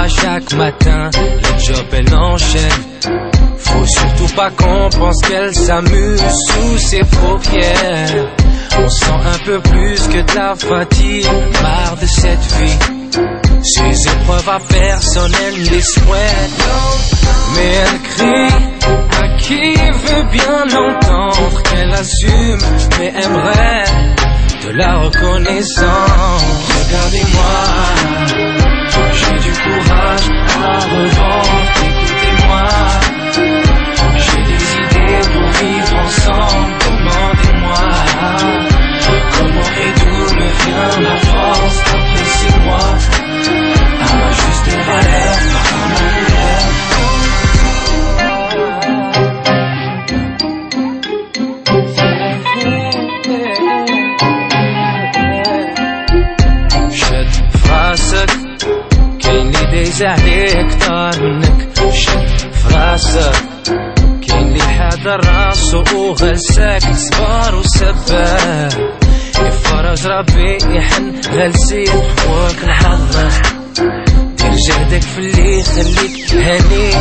pas chaque matin, le job elle enchaîne. Faut surtout pas qu'on pense qu'elle s'amuse sous ses paupières. On sent un peu plus que de la fatigue, marre de cette vie. Ces épreuves à personne, elle les souhaite. Mais elle crie à qui veut bien l'entendre, qu'elle assume mais aimerait de la reconnaissance. Regardez-moi, j'ai du courage à revendre. Écoutez-moi, j'ai des idées pour vivre ensemble. Demandez-moi comment et d'où me vient la force après 6 mois à ma juste valeur, à ma شد فراسك كاين لي دايز عليه كتار منك. شد فراسك كاين لي حاضر راسو وغلساك صبار وسباك. يفرج ربي يحن غلسيك وكل حظك. دير جهدك في اللي يخليك هنيك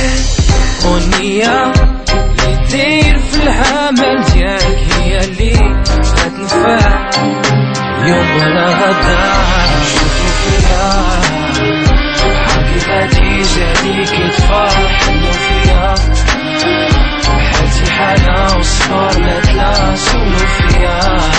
ونية اللي دير في العمل ديالك هي اللي غتنفع يوم ولا غدا. شوفو فيا حقي غادي جاليك يتفرح حلو فيا حالتي حالة وصفار لا تلاصولو فيا.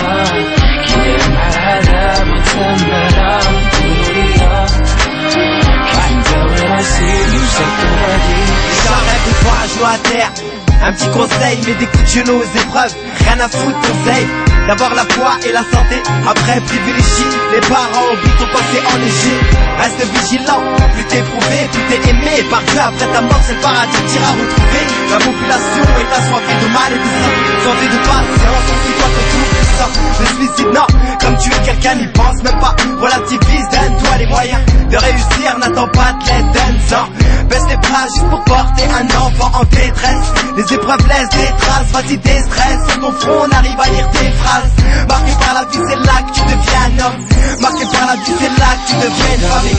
كي مع العالم وتمرا قولو ليا كيف نداوي راسي وسكتو غادي. J'arrête de toi à genoux à terre. Un petit conseil, mets des coups de genoux aux épreuves. Rien à foutre, conseil d'avoir la foi et la santé. Après privilégie les parents, oublie ton passé enneigé. Reste vigilant, plus t'es prouvé, plus t'es aimé par Dieu. Après ta mort c'est le paradis que t'iras retrouver. La population est assoiffée de mal et de sang. Santé de patience, on suit toi que tout puissant. Le suicide non, comme tu es quelqu'un n'y pense même pas. Relativise, donne-toi les moyens de réussir. N'attends pas de l'aide d'un sang. Baisse les bras juste pour porter un enfant en détresse. Les épreuves laissent des traces, vas-y déstresse. Sur ton front on arrive à lire tes phrases. Marqué par la vie c'est là que tu deviens un homme. Marqué par la vie c'est là que tu deviens une famille.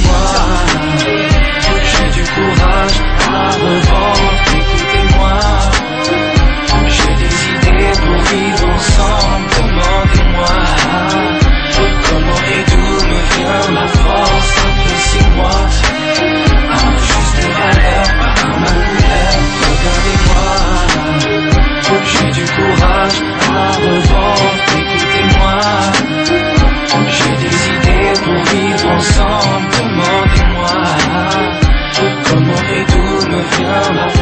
J'ai du courage à revendre. Écoutez-moi, j'ai des idées pour vivre ensemble. Demandez-moi comment et d'où me vient la force après 6 mois à ma juste valeur, à ma couleur. Regardez-moi, j'ai du courage à revendre. Écoutez-moi, j'ai des idées pour vivre ensemble. Demandez-moi comment et d'où me vient la